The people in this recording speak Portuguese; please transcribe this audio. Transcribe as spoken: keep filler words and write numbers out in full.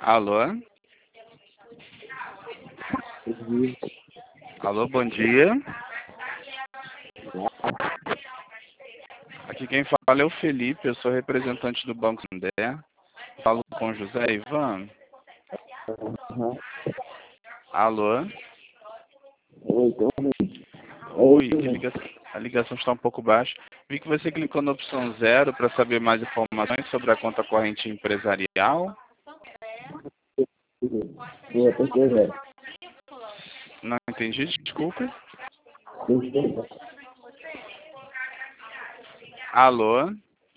Alô? Entendi. Alô, bom dia. Aqui quem fala é o Felipe, eu sou representante do Banco Santander. Falo com José Ivan. Aham. Alô? Oi, tô ouvindo. Oi, Oi, que ligação, a ligação está um pouco baixa. Vi que você clicou na opção zero para saber mais informações sobre a conta corrente empresarial. Boa, terceira. Não entendi, desculpe. Terceira. Alô?